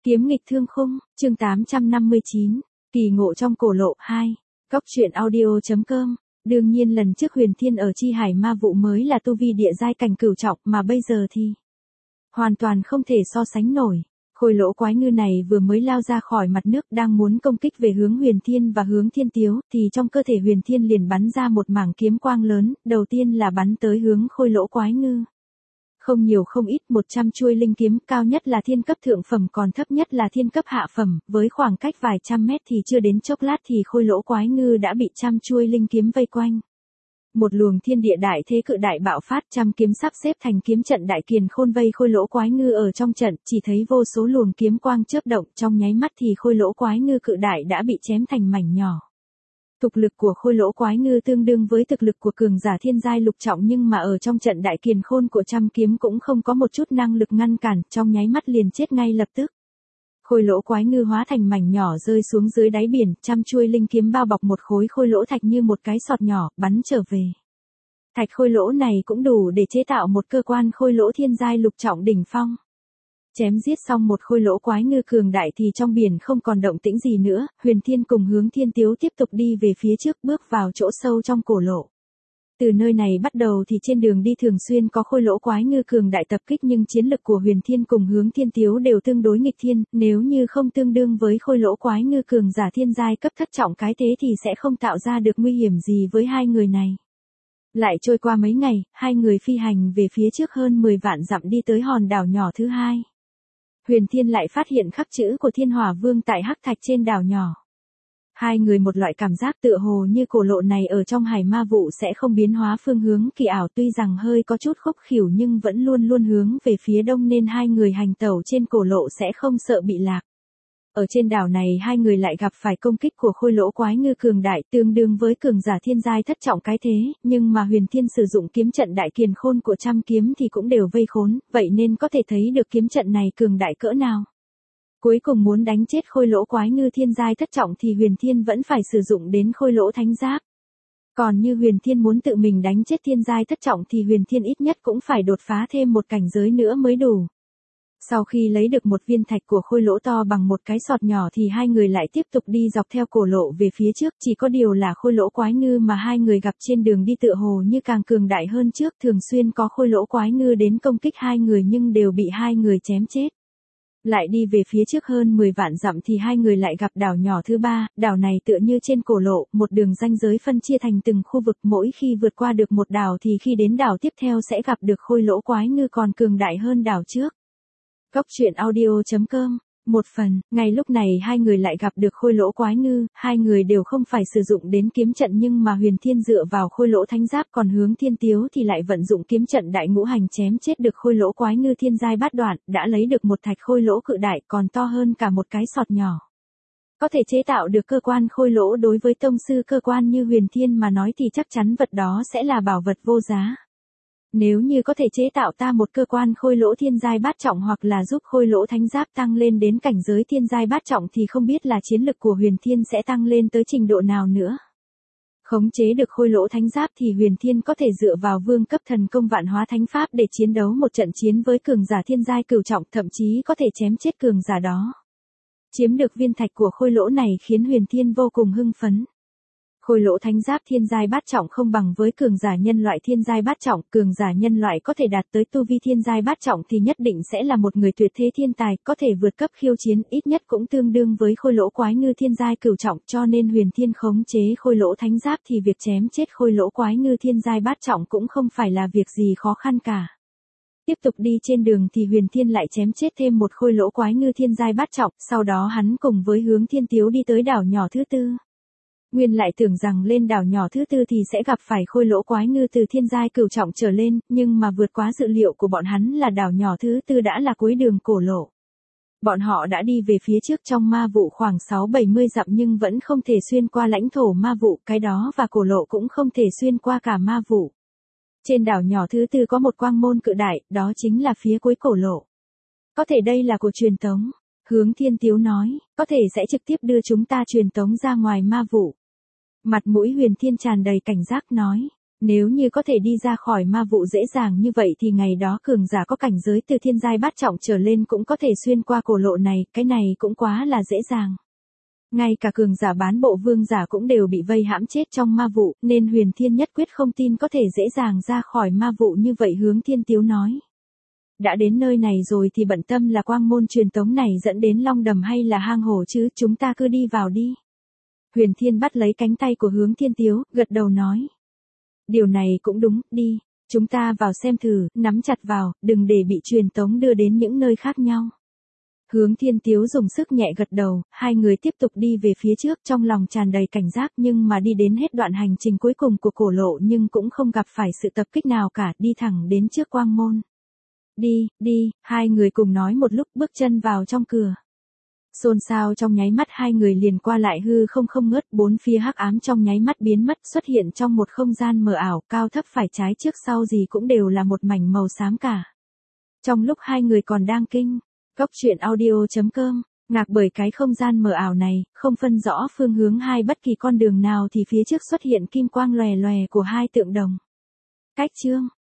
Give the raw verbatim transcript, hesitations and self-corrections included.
Kiếm nghịch thương khung, chương tám trăm năm mươi chín, kỳ ngộ trong cổ lộ hai. Cóc truyện audio.com. Đương nhiên lần trước Huyền Thiên ở Chi Hải ma vụ mới là tu vi địa giai cảnh cửu trọng, mà bây giờ thì hoàn toàn không thể so sánh nổi. Khôi lỗ quái ngư này vừa mới lao ra khỏi mặt nước đang muốn công kích về hướng Huyền Thiên và hướng Thiên Tiếu, thì trong cơ thể Huyền Thiên liền bắn ra một mảng kiếm quang lớn, đầu tiên là bắn tới hướng khôi lỗ quái ngư. Không nhiều không ít, một trăm chuôi linh kiếm, cao nhất là thiên cấp thượng phẩm còn thấp nhất là thiên cấp hạ phẩm, với khoảng cách vài trăm mét thì chưa đến chốc lát thì khôi lỗ quái ngư đã bị trăm chuôi linh kiếm vây quanh. Một luồng thiên địa đại thế cự đại bạo phát, trăm kiếm sắp xếp thành kiếm trận đại kiền khôn vây khôi lỗ quái ngư ở trong trận, chỉ thấy vô số luồng kiếm quang chớp động, trong nháy mắt thì khôi lỗ quái ngư cự đại đã bị chém thành mảnh nhỏ. Thực lực của khôi lỗ quái ngư tương đương với thực lực của cường giả thiên giai lục trọng, nhưng mà ở trong trận đại kiền khôn của trăm kiếm cũng không có một chút năng lực ngăn cản, trong nháy mắt liền chết ngay lập tức. Khôi lỗ quái ngư hóa thành mảnh nhỏ rơi xuống dưới đáy biển, trăm chuôi linh kiếm bao bọc một khối khôi lỗ thạch như một cái sọt nhỏ, bắn trở về. Thạch khôi lỗ này cũng đủ để chế tạo một cơ quan khôi lỗ thiên giai lục trọng đỉnh phong. Chém giết xong một khôi lỗ quái ngư cường đại thì trong biển không còn động tĩnh gì nữa, Huyền Thiên cùng hướng Thiên Tiếu tiếp tục đi về phía trước, bước vào chỗ sâu trong cổ lộ. Từ nơi này bắt đầu thì trên đường đi thường xuyên có khôi lỗ quái ngư cường đại tập kích, nhưng chiến lực của Huyền Thiên cùng hướng Thiên Tiếu đều tương đối nghịch thiên, nếu như không tương đương với khôi lỗ quái ngư cường giả thiên giai cấp thất trọng cái thế thì sẽ không tạo ra được nguy hiểm gì với hai người này. Lại trôi qua mấy ngày, hai người phi hành về phía trước hơn mười vạn dặm đi tới hòn đảo nhỏ thứ hai. Huyền Thiên lại phát hiện khắc chữ của Thiên Hỏa Vương tại hắc thạch trên đảo nhỏ. Hai người một loại cảm giác tựa hồ như cổ lộ này ở trong hải ma vụ sẽ không biến hóa phương hướng kỳ ảo, tuy rằng hơi có chút khúc khỉu nhưng vẫn luôn luôn hướng về phía đông, nên hai người hành tẩu trên cổ lộ sẽ không sợ bị lạc. Ở trên đảo này hai người lại gặp phải công kích của khôi lỗ quái ngư cường đại, tương đương với cường giả thiên giai thất trọng cái thế, nhưng mà Huyền Thiên sử dụng kiếm trận đại kiền khôn của trăm kiếm thì cũng đều vây khốn, vậy nên có thể thấy được kiếm trận này cường đại cỡ nào. Cuối cùng muốn đánh chết khôi lỗ quái ngư thiên giai thất trọng thì Huyền Thiên vẫn phải sử dụng đến khôi lỗ thánh giáp. Còn như Huyền Thiên muốn tự mình đánh chết thiên giai thất trọng thì Huyền Thiên ít nhất cũng phải đột phá thêm một cảnh giới nữa mới đủ. Sau khi lấy được một viên thạch của khôi lỗ to bằng một cái sọt nhỏ thì hai người lại tiếp tục đi dọc theo cổ lộ về phía trước, chỉ có điều là khôi lỗ quái ngư mà hai người gặp trên đường đi tựa hồ như càng cường đại hơn trước, thường xuyên có khôi lỗ quái ngư đến công kích hai người nhưng đều bị hai người chém chết. Lại đi về phía trước hơn mười vạn dặm thì hai người lại gặp đảo nhỏ thứ ba, đảo này tựa như trên cổ lộ, một đường ranh giới phân chia thành từng khu vực, mỗi khi vượt qua được một đảo thì khi đến đảo tiếp theo sẽ gặp được khôi lỗ quái ngư còn cường đại hơn đảo trước. Cóc truyện audio.com. Một phần, ngay lúc này hai người lại gặp được khôi lỗ quái ngư, hai người đều không phải sử dụng đến kiếm trận nhưng mà Huyền Thiên dựa vào khôi lỗ thánh giáp, còn hướng Thiên Tiếu thì lại vận dụng kiếm trận đại ngũ hành chém chết được khôi lỗ quái ngư thiên giai bát đoạn, đã lấy được một thạch khôi lỗ cự đại còn to hơn cả một cái sọt nhỏ. Có thể chế tạo được cơ quan khôi lỗ đối với tông sư cơ quan như Huyền Thiên mà nói thì chắc chắn vật đó sẽ là bảo vật vô giá. Nếu như có thể chế tạo ta một cơ quan khôi lỗ thiên giai bát trọng hoặc là giúp khôi lỗ thánh giáp tăng lên đến cảnh giới thiên giai bát trọng thì không biết là chiến lực của Huyền Thiên sẽ tăng lên tới trình độ nào nữa. Khống chế được khôi lỗ thánh giáp thì Huyền Thiên có thể dựa vào vương cấp thần công vạn hóa thánh pháp để chiến đấu một trận chiến với cường giả thiên giai cửu trọng, thậm chí có thể chém chết cường giả đó. Chiếm được viên thạch của khôi lỗ này khiến Huyền Thiên vô cùng hưng phấn. Khôi lỗ thánh giáp thiên giai bát trọng không bằng với cường giả nhân loại thiên giai bát trọng, cường giả nhân loại có thể đạt tới tu vi thiên giai bát trọng thì nhất định sẽ là một người tuyệt thế thiên tài, có thể vượt cấp khiêu chiến, ít nhất cũng tương đương với khôi lỗ quái ngư thiên giai cửu trọng, cho nên Huyền Thiên khống chế khôi lỗ thánh giáp thì việc chém chết khôi lỗ quái ngư thiên giai bát trọng cũng không phải là việc gì khó khăn cả. Tiếp tục đi trên đường thì Huyền Thiên lại chém chết thêm một khôi lỗ quái ngư thiên giai bát trọng, sau đó hắn cùng với hướng Thiên Tiếu đi tới đảo nhỏ thứ tư. Nguyên lại tưởng rằng lên đảo nhỏ thứ tư thì sẽ gặp phải khôi lỗ quái ngư từ thiên giai cửu trọng trở lên, nhưng mà vượt quá dự liệu của bọn hắn là đảo nhỏ thứ tư đã là cuối đường cổ lộ. Bọn họ đã đi về phía trước trong ma vụ khoảng sáu bảy mươi dặm nhưng vẫn không thể xuyên qua lãnh thổ ma vụ, cái đó và cổ lộ cũng không thể xuyên qua cả ma vụ. Trên đảo nhỏ thứ tư có một quang môn cự đại, đó chính là phía cuối cổ lộ. Có thể đây là của truyền tống. Hướng Thiên Tiếu nói, có thể sẽ trực tiếp đưa chúng ta truyền tống ra ngoài ma vụ. Mặt mũi Huyền Thiên tràn đầy cảnh giác nói, Nếu như có thể đi ra khỏi ma vụ dễ dàng như vậy thì ngày đó cường giả có cảnh giới từ thiên giai bát trọng trở lên cũng có thể xuyên qua cổ lộ này, cái này cũng quá là dễ dàng. Ngay cả cường giả bán bộ vương giả cũng đều bị vây hãm chết trong ma vụ, nên Huyền Thiên nhất quyết không tin có thể dễ dàng ra khỏi ma vụ như vậy. Hướng Thiên Tiếu nói. Đã đến nơi này rồi thì bận tâm là quang môn truyền tống này dẫn đến long đầm hay là hang hổ chứ, chúng ta cứ đi vào đi. Huyền Thiên bắt lấy cánh tay của Hướng Thiên Tiếu, gật đầu nói. Điều này cũng đúng, đi, chúng ta vào xem thử, nắm chặt vào, đừng để bị truyền tống đưa đến những nơi khác nhau. Hướng Thiên Tiếu dùng sức nhẹ gật đầu, hai người tiếp tục đi về phía trước trong lòng tràn đầy cảnh giác, nhưng mà đi đến hết đoạn hành trình cuối cùng của cổ lộ nhưng cũng không gặp phải sự tập kích nào cả, đi thẳng đến trước quang môn. Đi, đi, hai người cùng nói một lúc bước chân vào trong cửa. Xôn xao trong nháy mắt hai người liền qua lại hư không không ngớt, bốn phía hắc ám trong nháy mắt biến mất, xuất hiện trong một không gian mờ ảo, cao thấp phải trái trước sau gì cũng đều là một mảnh màu xám cả. Trong lúc hai người còn đang kinh, Cốc truyện audio chấm com, ngạc bởi cái không gian mờ ảo này, không phân rõ phương hướng hai bất kỳ con đường nào thì phía trước xuất hiện kim quang lòe lòe của hai tượng đồng. Cách chương